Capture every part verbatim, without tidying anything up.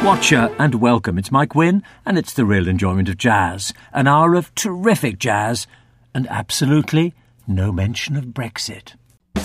Watcher and welcome. It's Mike Wynn and it's the real enjoyment of jazz. An hour of terrific jazz and absolutely no mention of Brexit.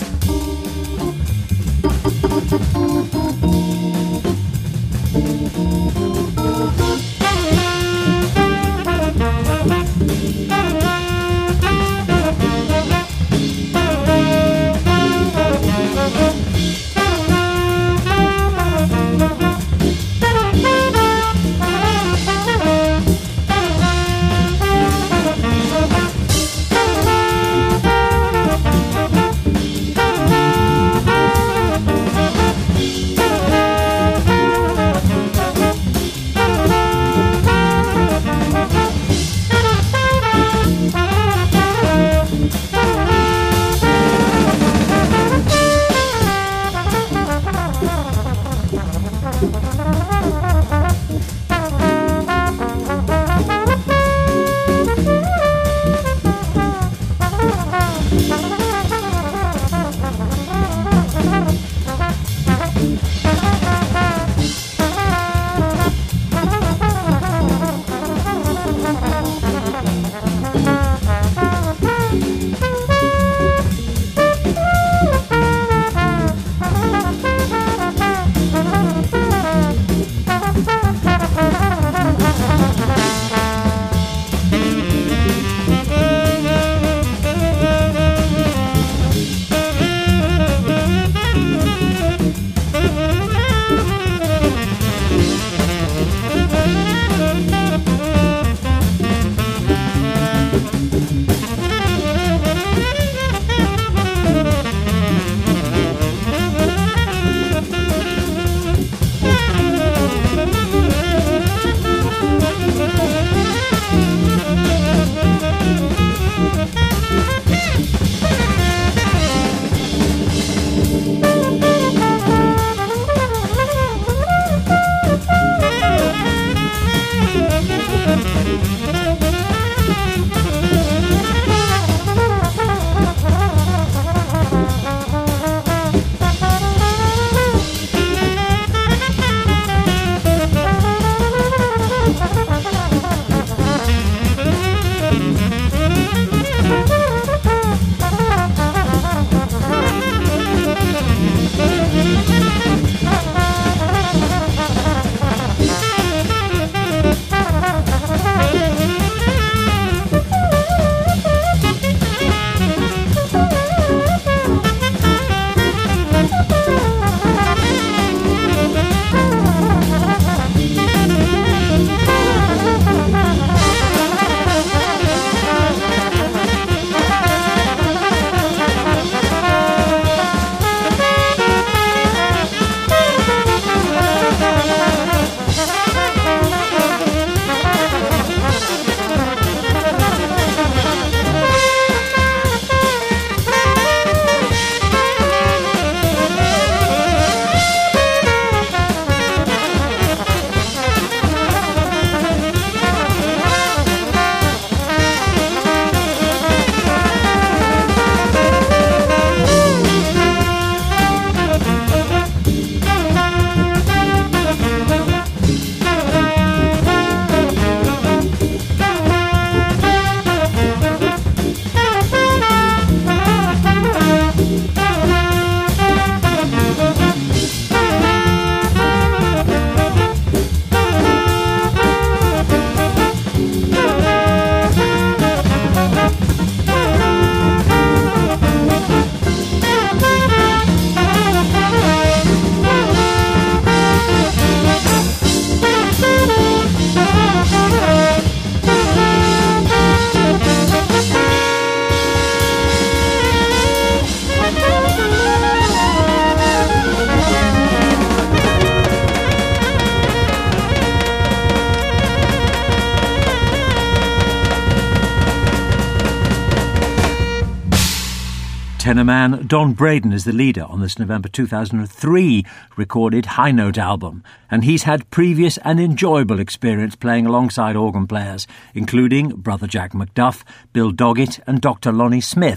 Tenor man Don Braden is the leader on this November two thousand three recorded High Note album, and he's had previous and enjoyable experience playing alongside organ players, including Brother Jack McDuff, Bill Doggett and Doctor Lonnie Smith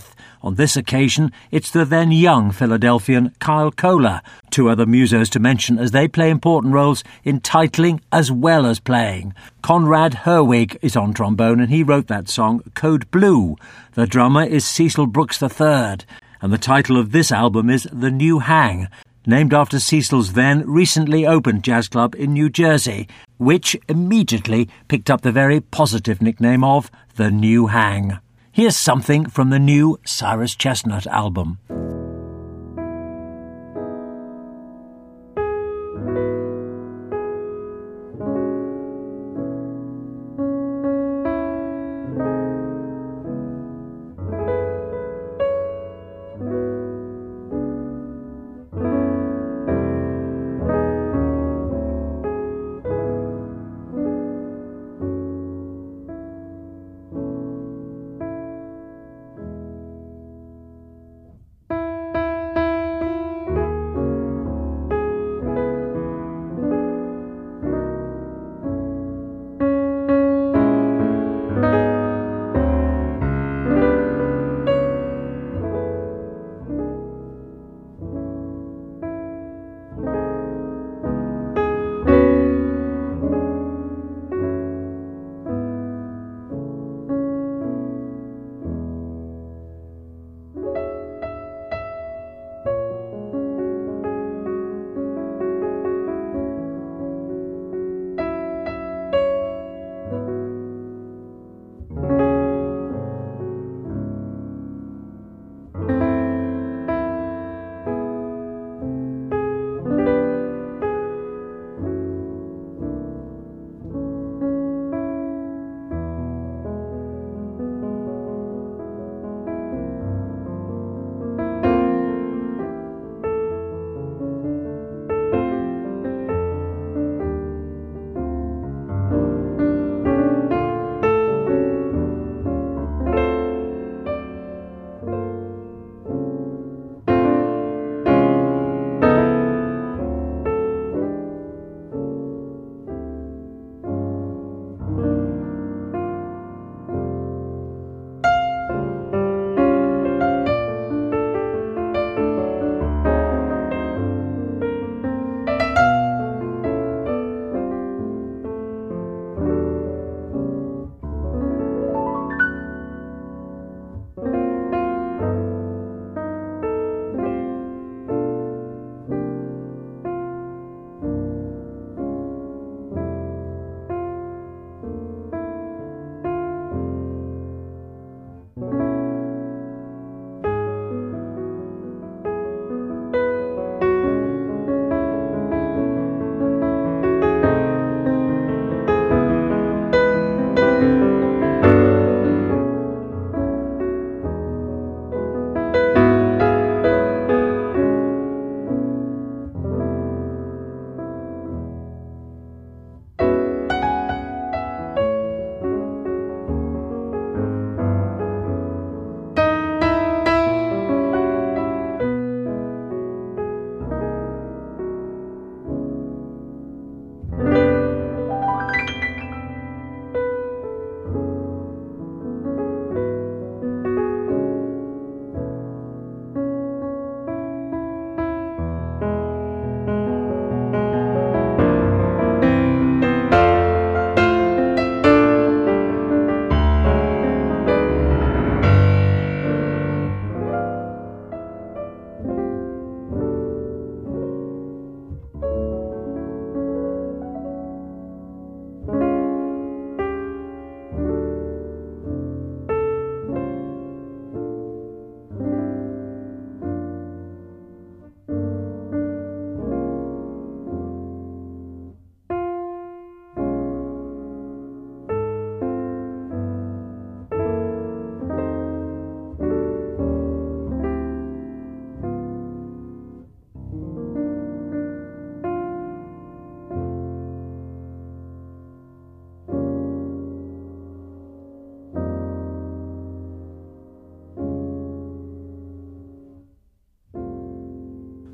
On this occasion, it's the then young Philadelphian Kyle Koehler, two other musos to mention as they play important roles in titling as well as playing. Conrad Herwig is on trombone and he wrote that song, Code Blue. The drummer is Cecil Brooks the third, and the title of this album is The New Hang, named after Cecil's then recently opened jazz club in New Jersey, which immediately picked up the very positive nickname of The New Hang. Here's something from the new Cyrus Chestnut album.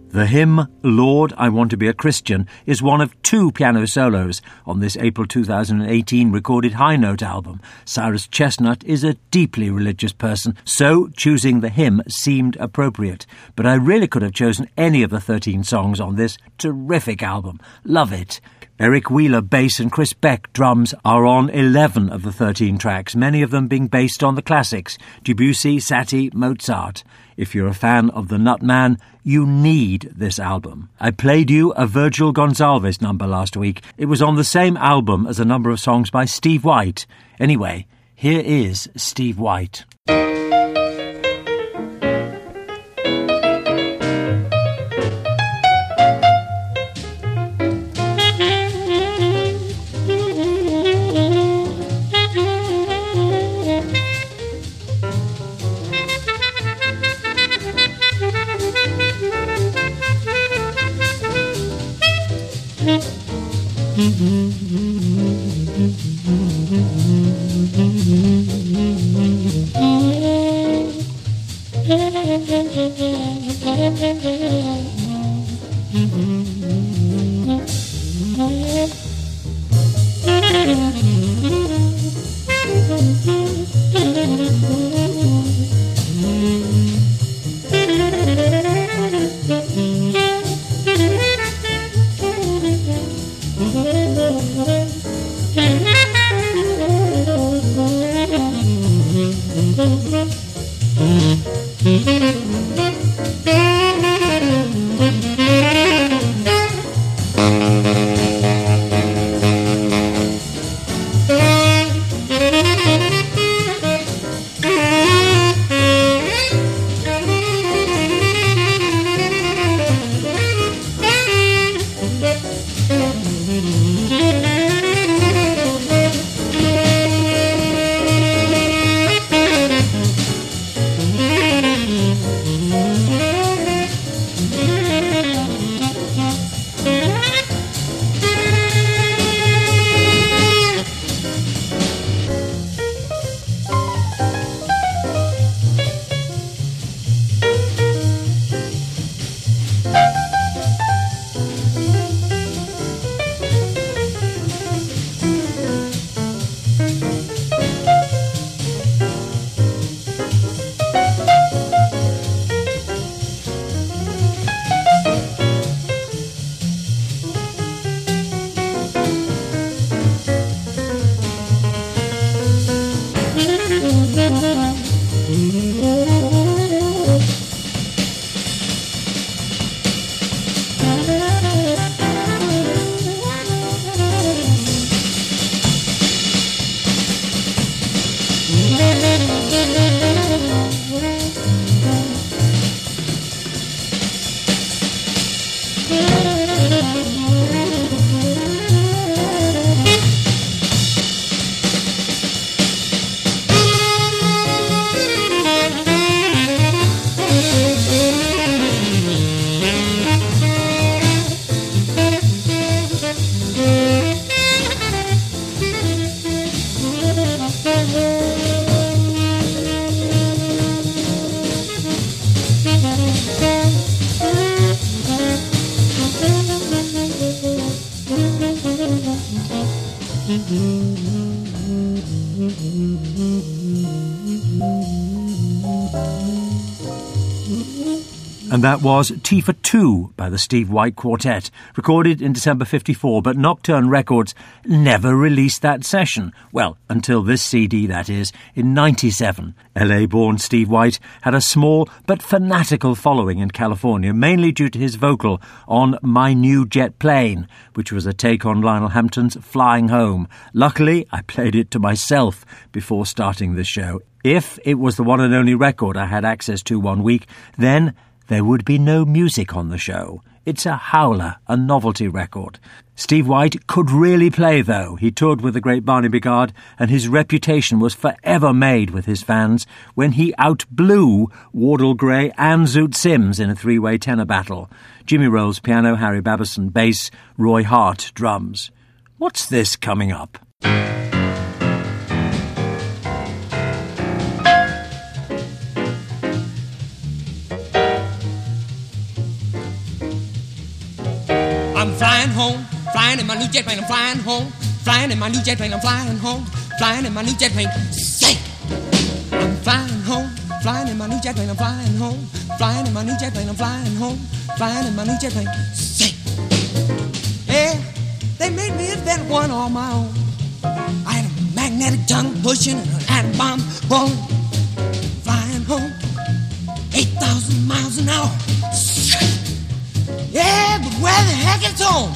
The hymn, Lord, I Want to Be a Christian, is one of two piano solos on this April two thousand eighteen recorded High Note album. Cyrus Chestnut is a deeply religious person, so choosing the hymn seemed appropriate. But I really could have chosen any of the thirteen songs on this terrific album. Love it. Eric Wheeler bass and Chris Beck drums are on eleven of the thirteen tracks, many of them being based on the classics, Debussy, Satie, Mozart. If you're a fan of the Nutman, you need this album. I played you a Virgil Gonzalez number last week. It was on the same album as a number of songs by Steve White. Anyway, here is Steve White. And that was Tea for Two by the Steve White Quartet, recorded in December fifty-four, but Nocturne Records never released that session. Well, until this C D, that is, in ninety-seven. L A-born Steve White had a small but fanatical following in California, mainly due to his vocal on My New Jet Plane, which was a take on Lionel Hampton's Flying Home. Luckily, I played it to myself before starting this show. If it was the one and only record I had access to one week, then there would be no music on the show. It's a howler, a novelty record. Steve White could really play, though. He toured with the great Barney Bigard, and his reputation was forever made with his fans when he outblew Wardell Gray and Zoot Sims in a three-way tenor battle. Jimmy Rolls piano, Harry Babison bass, Roy Hart drums. What's this coming up? I'm flying home, flying in my new jet plane, I'm flying home, flying in my new jet plane, I'm flying home, flying in my new jet plane. Say, I'm flying home, flying in my new jet plane, I'm flying home, flying in my new jet plane, I'm flying home, flying in my new jet plane. Say, yeah, they made me invent one on my own. I had a magnetic tongue pushing and an atom bomb blowing, flying home, eight thousand miles an hour. Yeah, but where the heck is home?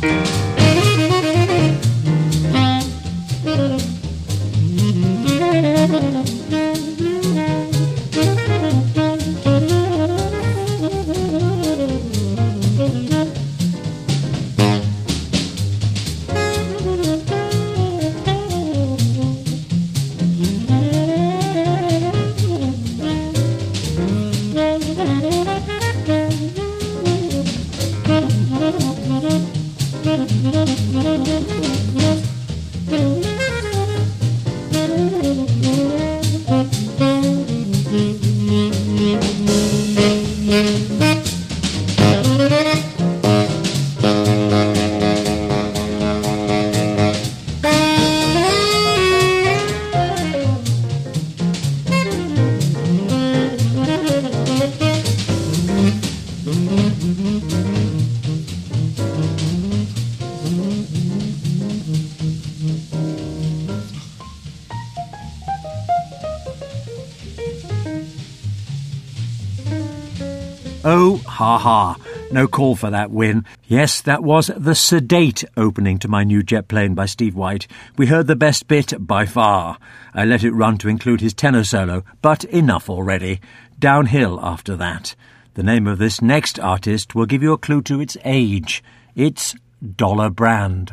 Oh, ha ha. No call for that win. Yes, that was the sedate opening to my new jet plane by Steve White. We heard the best bit by far. I let it run to include his tenor solo, but enough already. Downhill after that. The name of this next artist will give you a clue to its age. It's Dollar Brand.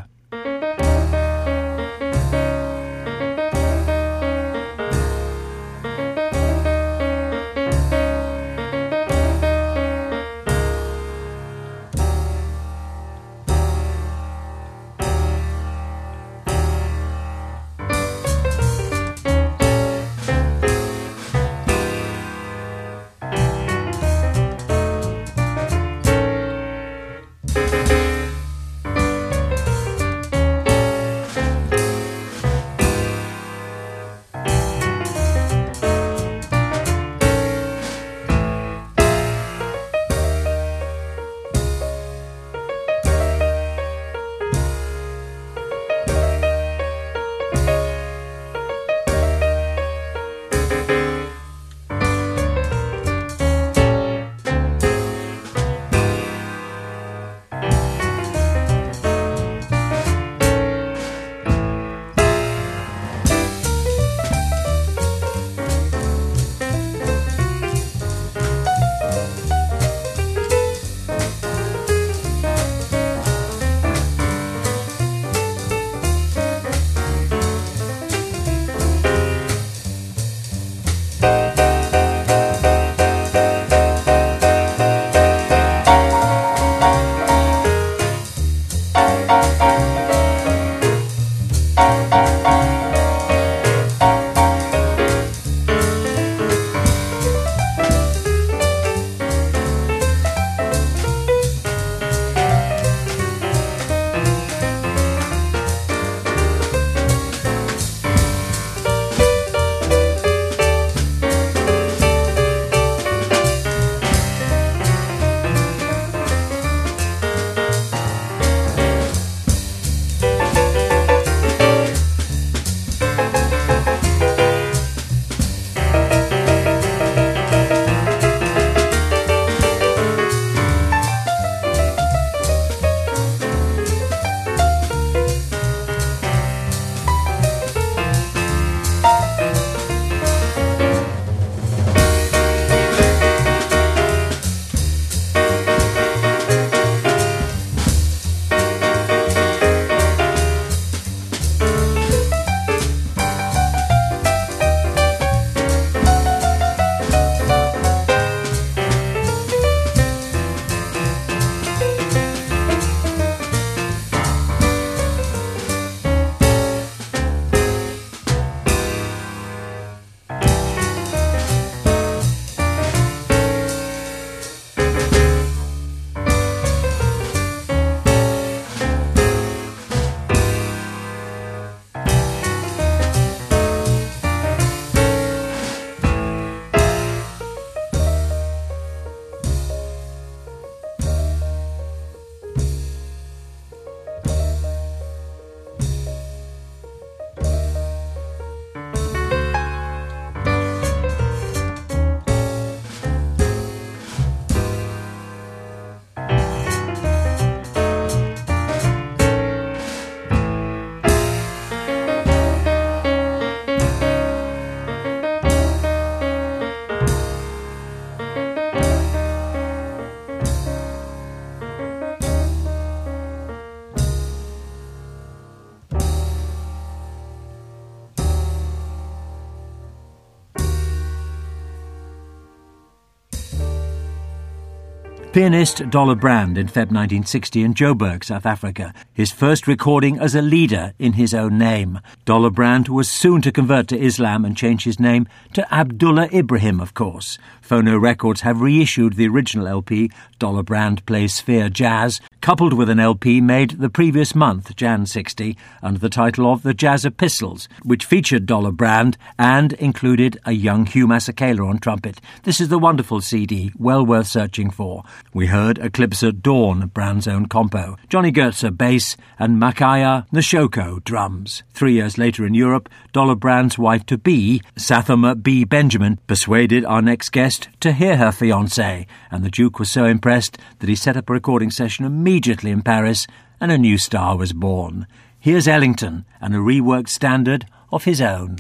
Pianist Dollar Brand in February nineteen sixty in Joburg, South Africa, his first recording as a leader in his own name. Dollar Brand was soon to convert to Islam and change his name to Abdullah Ibrahim, of course. Phono Records have reissued the original L P, Dollar Brand Plays Sphere Jazz, coupled with an L P made the previous month, January sixty, under the title of The Jazz Epistles, which featured Dollar Brand and included a young Hugh Masekela on trumpet. This is the wonderful C D, well worth searching for. We heard Eclipse at Dawn, Brand's own compo, Johnny Goetze bass, and Makaya Nshoko drums. Three years later in Europe, Dollar Brand's wife-to-be, Sathama B. Benjamin, persuaded our next guest to hear her fiancé, and the Duke was so impressed that he set up a recording session immediately in Paris, and a new star was born. Here's Ellington, and a reworked standard of his own.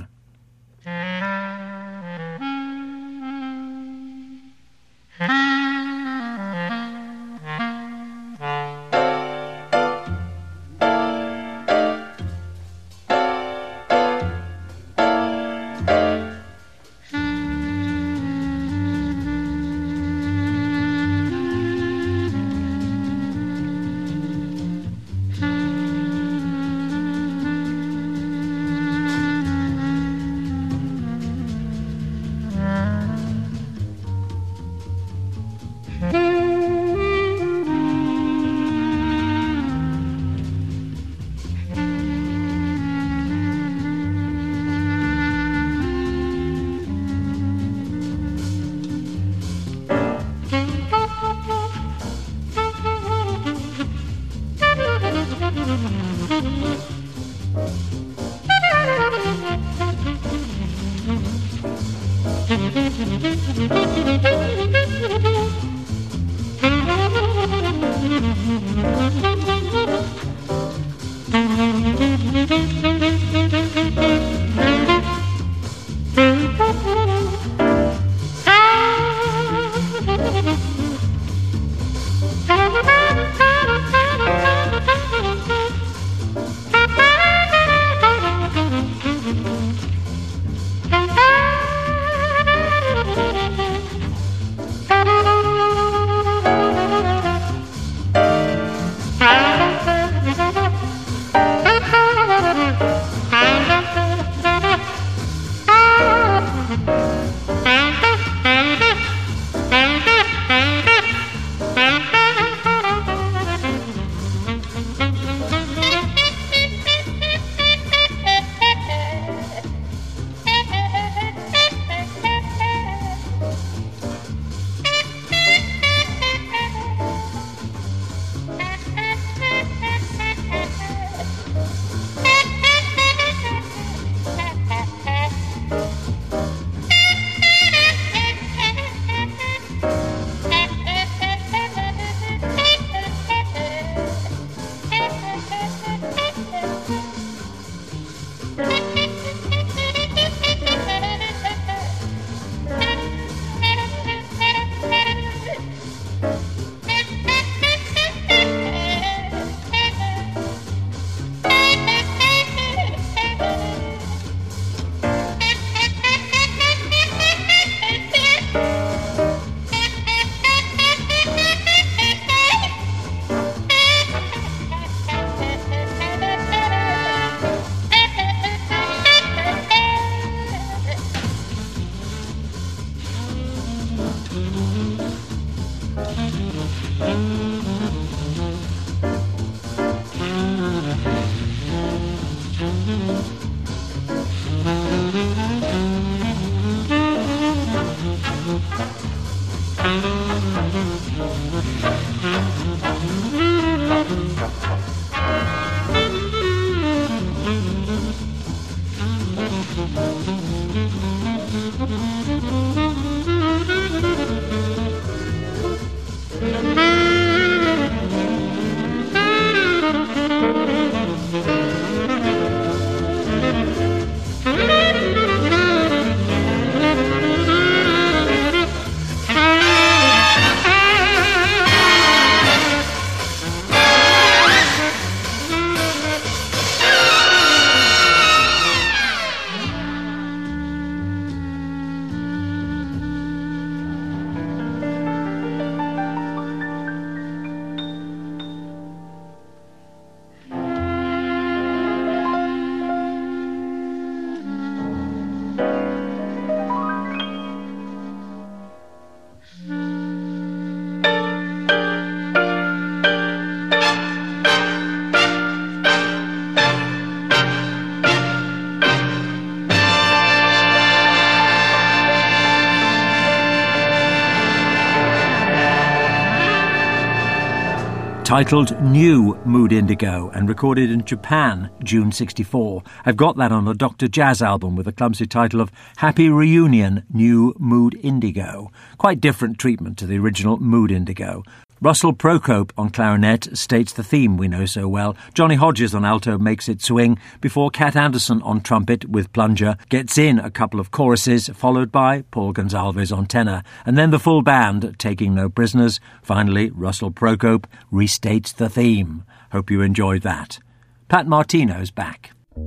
titled New Mood Indigo and recorded in Japan, June sixty-four. I've got that on a Doctor Jazz album with the clumsy title of Happy Reunion, New Mood Indigo. Quite different treatment to the original Mood Indigo. Russell Procope on clarinet states the theme we know so well. Johnny Hodges on alto makes it swing before Cat Anderson on trumpet with plunger gets in a couple of choruses, followed by Paul Gonsalves on tenor, and then the full band taking no prisoners. Finally, Russell Procope restates the theme. Hope you enjoyed that. Pat Martino's back.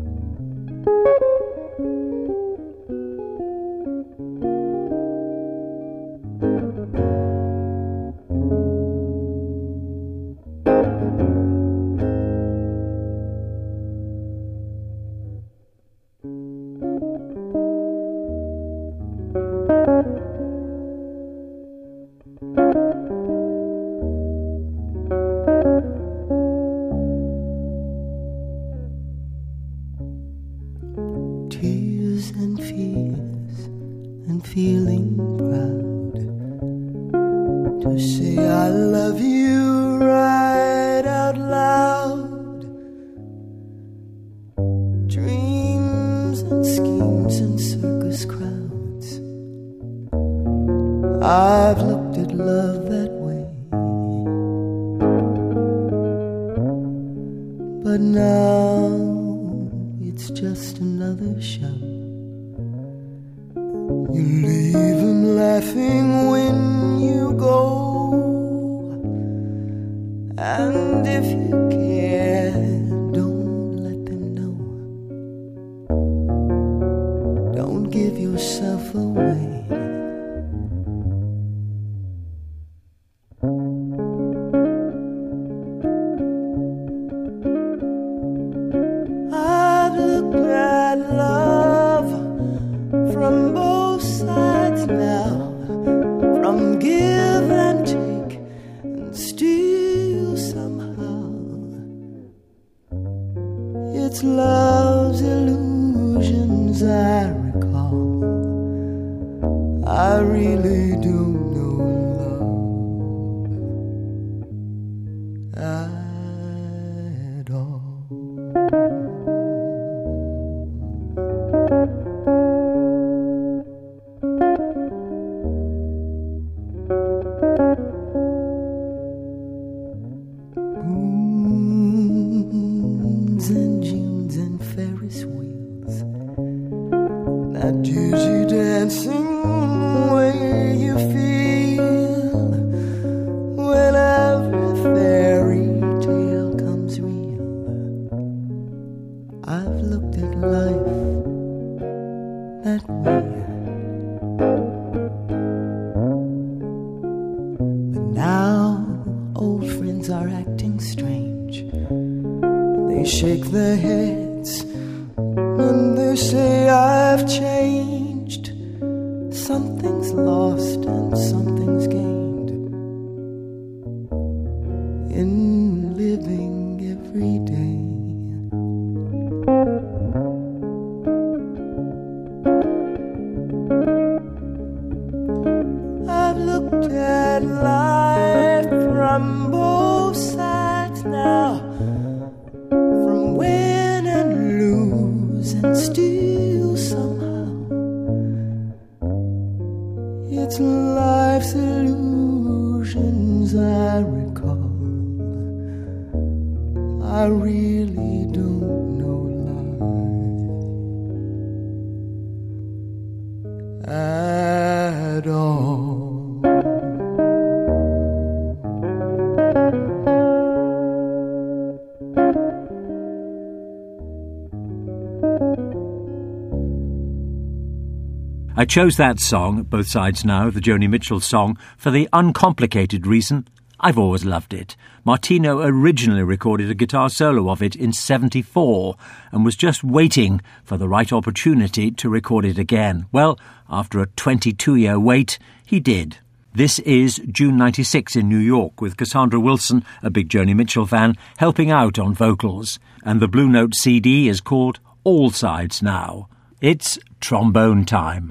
Tears and fears and feeling proud to say I love you right out loud. Dreams and schemes and circus crowds, I've looked at love that way, but now it's just another show. You leave them laughing when you go, and if you care, don't let them know. Don't give yourself away. From both sides now, from give and take and steal somehow. It's love's illusions I recall. I really don't know love at all. And Junes and Ferris wheels, that dizzy dancing way you feel when every fairy tale comes real. I've looked at life that way, but now old friends are acting strange. They shake their heads and they say I've changed. Something's lost and something's gained in living every day. I've looked at life from both sides now, from win and lose and steal somehow. It's life's illusions I recall. I really don't know life at all. I chose that song, Both Sides Now, the Joni Mitchell song, for the uncomplicated reason I've always loved it. Martino originally recorded a guitar solo of it in seventy-four and was just waiting for the right opportunity to record it again. Well, after a twenty-two-year wait, he did. This is June ninety-six in New York, with Cassandra Wilson, a big Joni Mitchell fan, helping out on vocals. And the Blue Note C D is called All Sides Now. It's trombone time.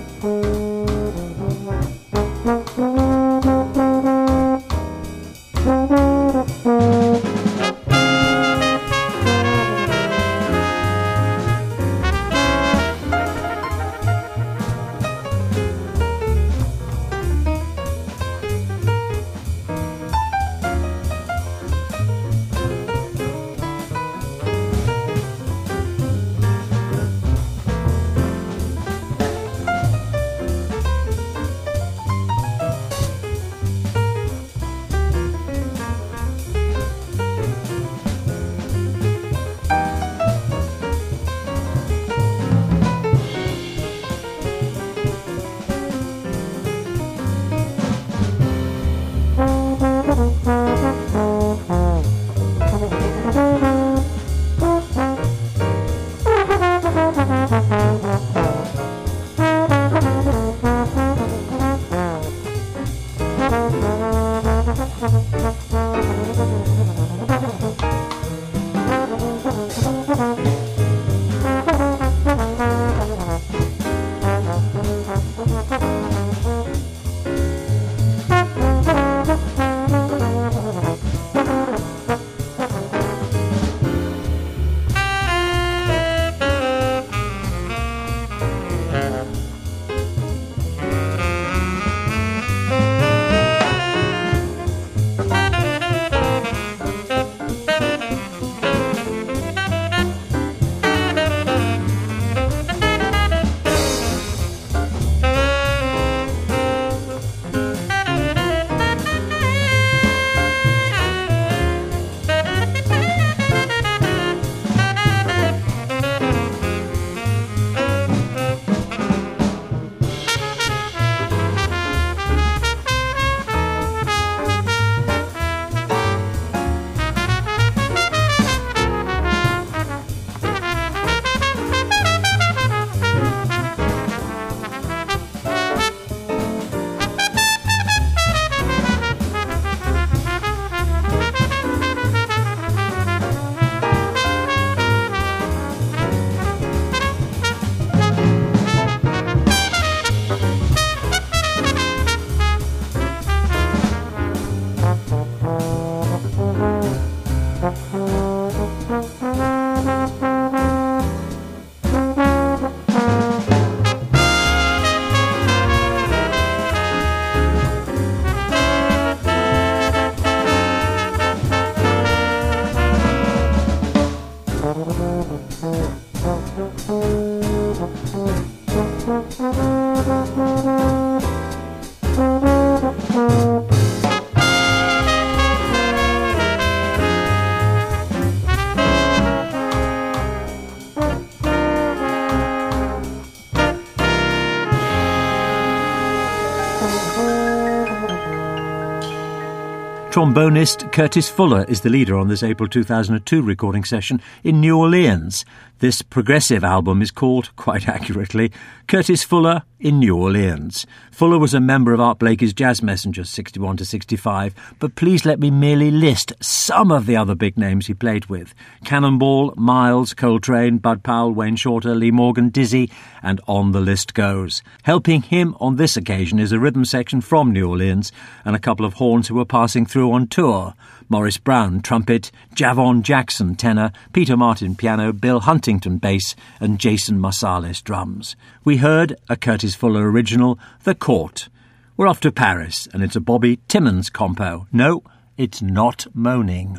Trombonist Curtis Fuller is the leader on this April two thousand two recording session in New Orleans. This progressive album is called, quite accurately, Curtis Fuller in New Orleans. Fuller was a member of Art Blakey's Jazz Messengers sixty-one to sixty-five, but please let me merely list some of the other big names he played with. Cannonball, Miles, Coltrane, Bud Powell, Wayne Shorter, Lee Morgan, Dizzy, and on the list goes. Helping him on this occasion is a rhythm section from New Orleans and a couple of horns who were passing through on tour. Maurice Brown, trumpet, Javon Jackson, tenor, Peter Martin, piano, Bill Huntington, bass, and Jason Marsalis, drums. We heard a Curtis Fuller original, The Court. We're off to Paris, and it's a Bobby Timmons compo. No, it's not moaning.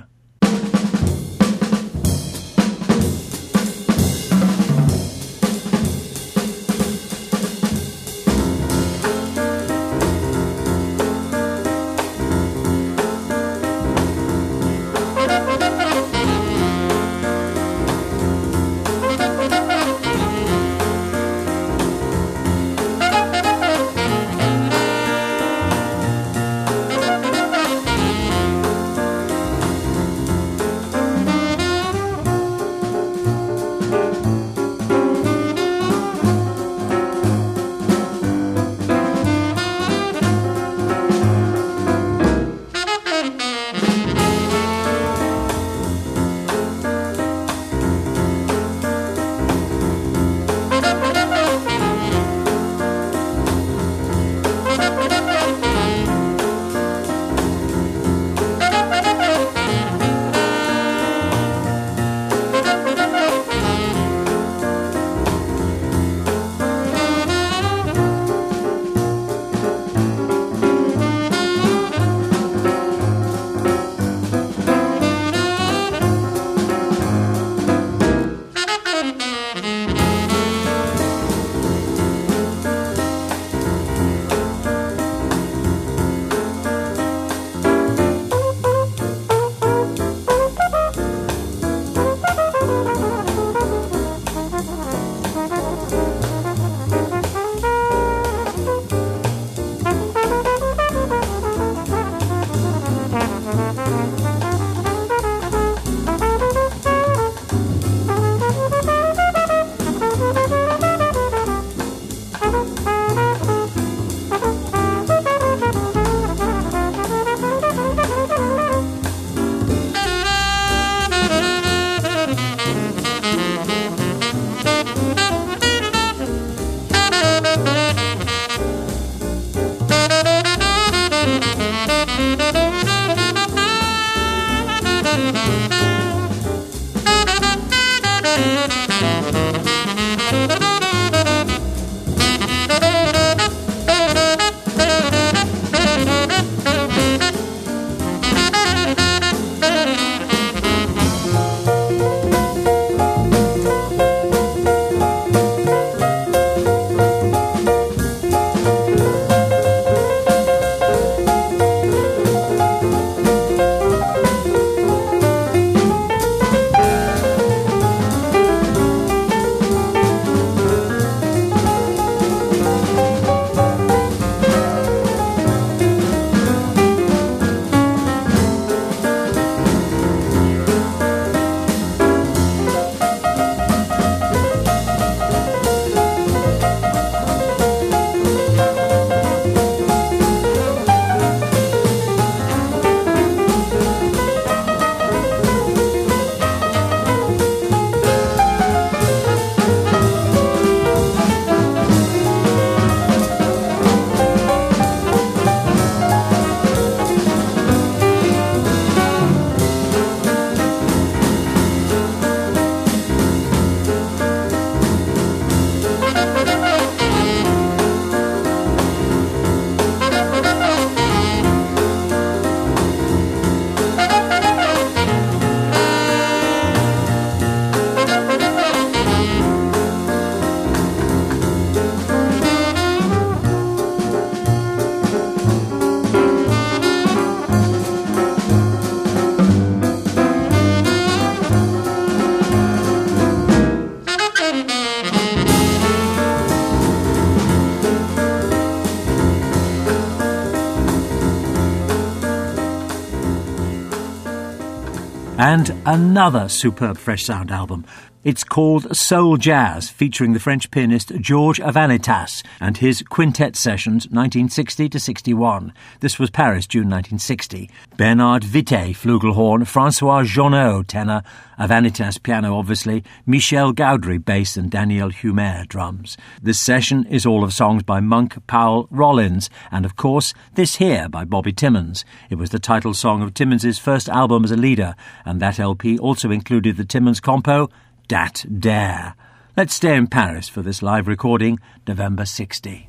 And another superb Fresh Sound album. It's called Soul Jazz, featuring the French pianist Georges Avanitas and his Quintet Sessions nineteen sixty to sixty-one. This was Paris, June nineteen sixty. Bernard Vité, flugelhorn, François Jeannot, tenor, Avanitas piano, obviously, Michel Gaudry, bass, and Daniel Humer, drums. This session is all of songs by Monk, Powell, Rollins, and of course, this here by Bobby Timmons. It was the title song of Timmons's first album as a leader, and that L P also included the Timmons compo, Dat Dare. Let's stay in Paris for this live recording, November sixty.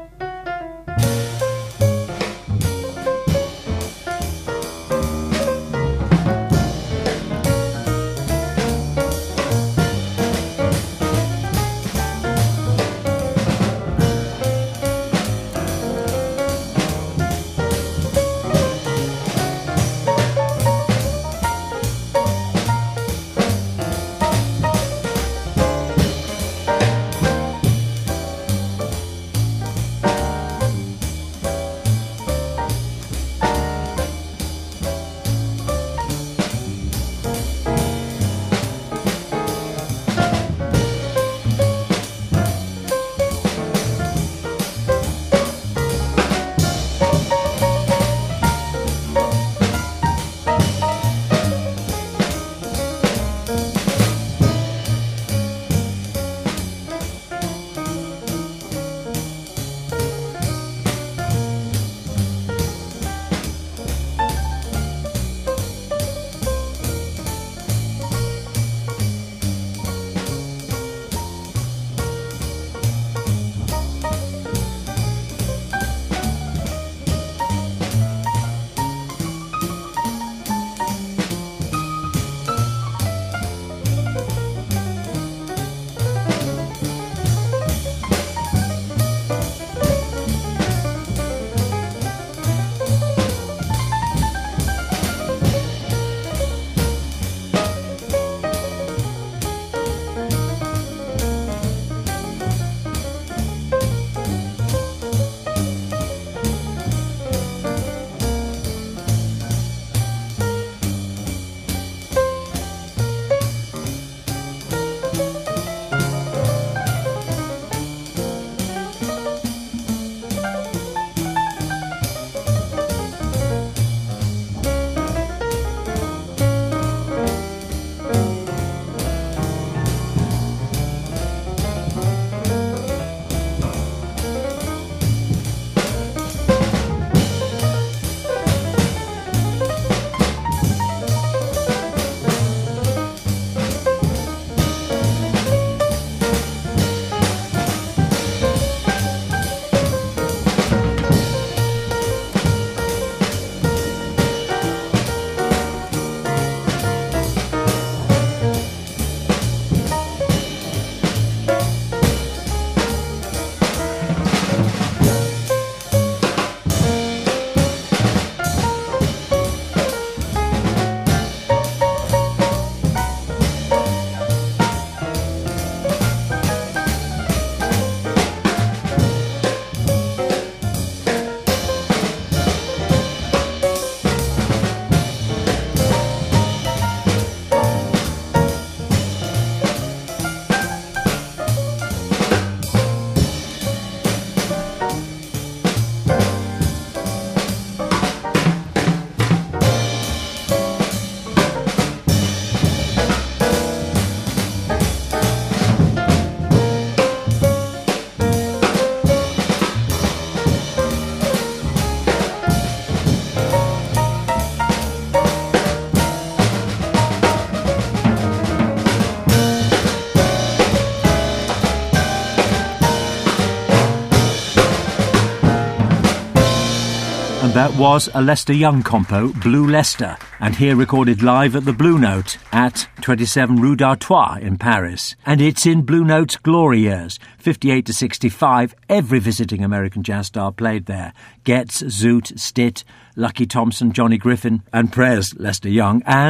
And that was a Lester Young compo, Blue Lester, and here recorded live at the Blue Note at twenty-seven Rue d'Artois in Paris. And it's in Blue Note's glory years, fifty-eight to sixty-five, every visiting American jazz star played there. Getz, Zoot, Stitt, Lucky Thompson, Johnny Griffin, and Prez, Lester Young, and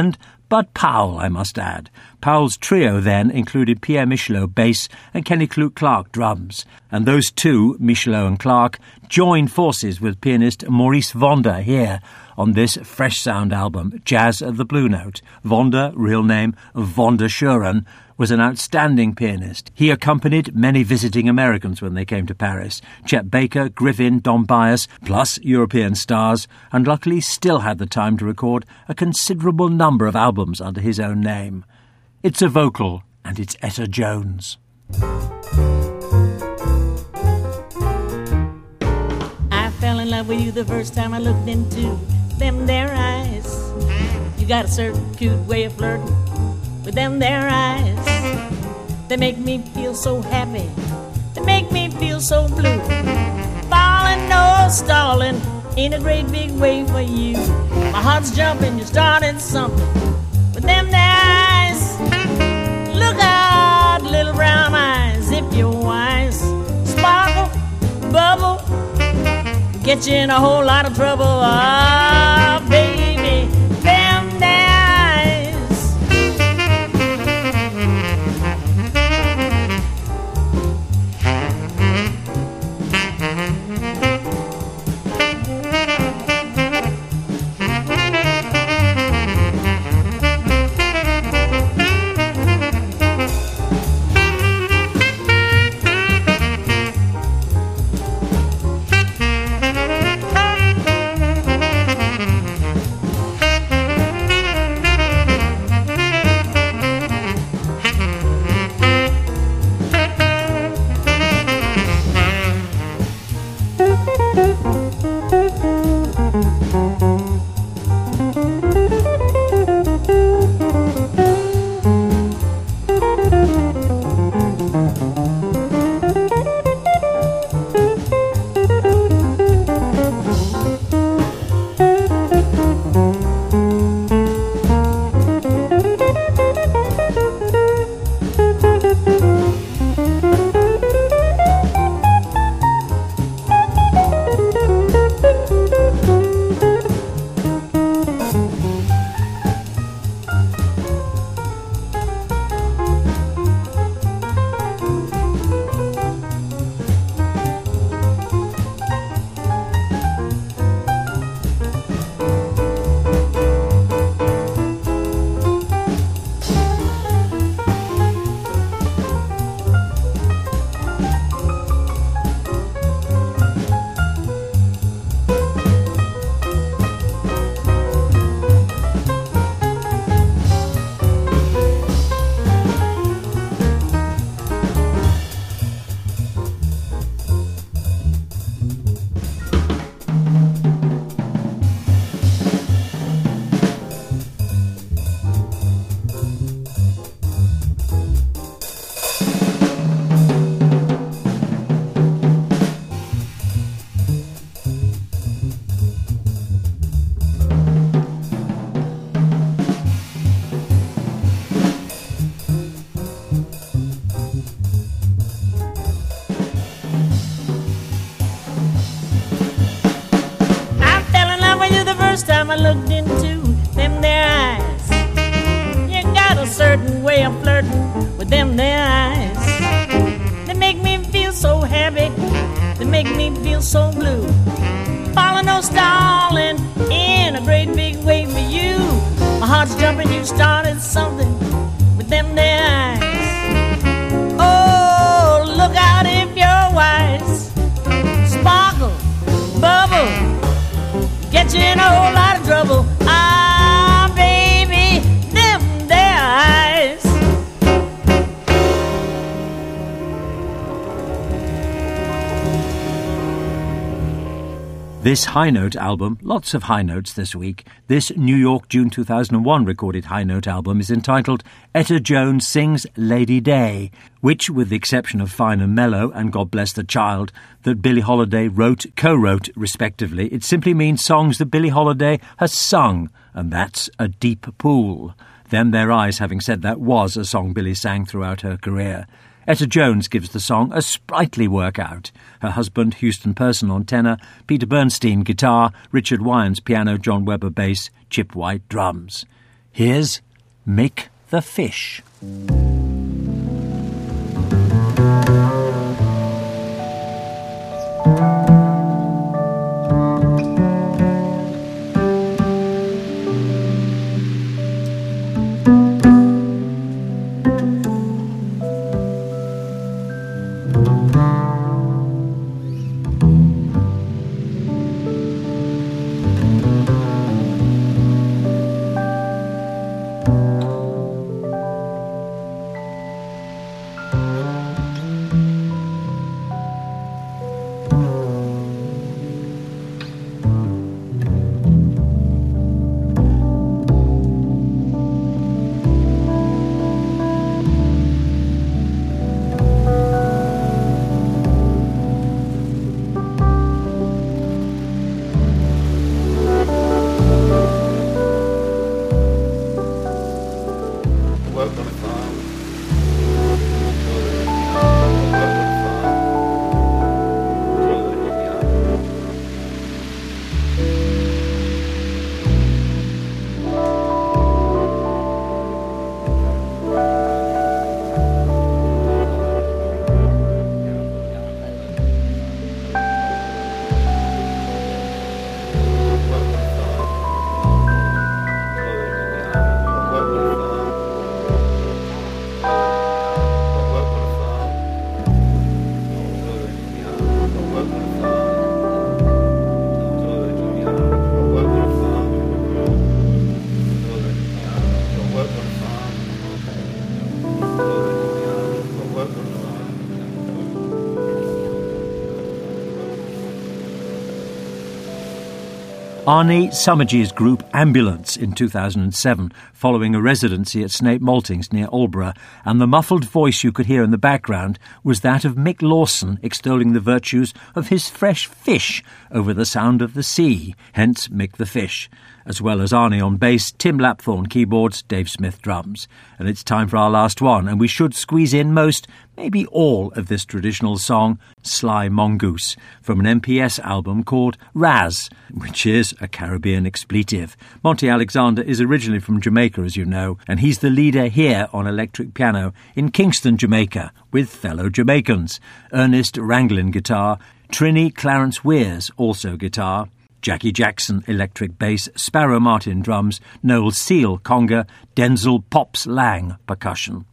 Bud Powell, I must add. Powell's trio then included Pierre Michelot bass and Kenny Clute Clark drums, and those two, Michelot and Clark, joined forces with pianist Maurice Vonder here on this Fresh Sound album, Jazz of the Blue Note. Vonder, real name Vonder Schuren, was an outstanding pianist. He accompanied many visiting Americans when they came to Paris, Chet Baker, Griffin, Don Byas, plus European stars, and luckily still had the time to record a considerable number of albums under his own name. It's a vocal, and it's Etta Jones. I fell in love with you the first time I looked into them there eyes. You got a certain cute way of flirting with them there eyes. They make me feel so happy, they make me feel so blue. Falling, no stalling, in a great big way for you. My heart's jumping, you started something with them there eyes. Look out, little brown eyes, if you're wise. Sparkle, bubble, get you in a whole lot of trouble. Ah, baby, them there eyes. I looked into them there eyes. You got a certain way of flirting with them there eyes. They make me feel so happy, they make me feel so blue. Falling, no stalling, in a great big way for you. My heart's jumping, you started something with them there eyes. Oh, look out if you're wise. Sparkle, bubble, get you in a whole lot of trouble. Ah, baby, them there eyes. This High Note album, lots of high notes this week. This New York June two thousand one recorded High Note album is entitled Etta Jones Sings Lady Day, which, with the exception of Fine and Mellow and God Bless the Child, that Billie Holiday wrote, co-wrote, respectively, it simply means songs that Billie Holiday has sung, and that's a deep pool. Them Their Eyes, having said that, was a song Billie sang throughout her career. Etta Jones gives the song a sprightly workout. Her husband, Houston Person, on tenor, Peter Bernstein, guitar, Richard Wyans, piano, John Webber, bass, Chip White, drums. Here's Mick the Fish. Arnie Summergee's group Ambulance in two thousand seven, following a residency at Snape Maltings near Aldeburgh, and the muffled voice you could hear in the background was that of Mick Lawson extolling the virtues of his fresh fish over the sound of the sea, hence Mick the Fish, as well as Arnie on bass, Tim Lapthorne keyboards, Dave Smith drums. And it's time for our last one, and we should squeeze in most, maybe all, of this traditional song, Sly Mongoose, from an M P S album called Raz, which is a Caribbean expletive. Monty Alexander is originally from Jamaica, as you know, and he's the leader here on electric piano in Kingston, Jamaica, with fellow Jamaicans. Ernest Ranglin guitar, Trini Clarence Wears also guitar, Jackie Jackson electric bass, Sparrow Martin drums, Noel Seal conga, Denzel Pops Lang percussion.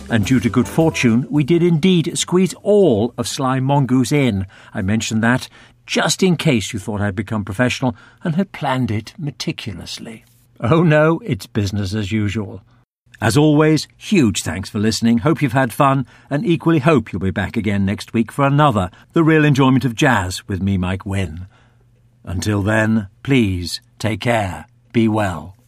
And due to good fortune, we did indeed squeeze all of Sly Mongoose in. I mentioned that just in case you thought I'd become professional and had planned it meticulously. Oh no, it's business as usual. As always, huge thanks for listening. Hope you've had fun, and equally hope you'll be back again next week for another The Real Enjoyment of Jazz with me, Mike Wynne. Until then, please take care, be well.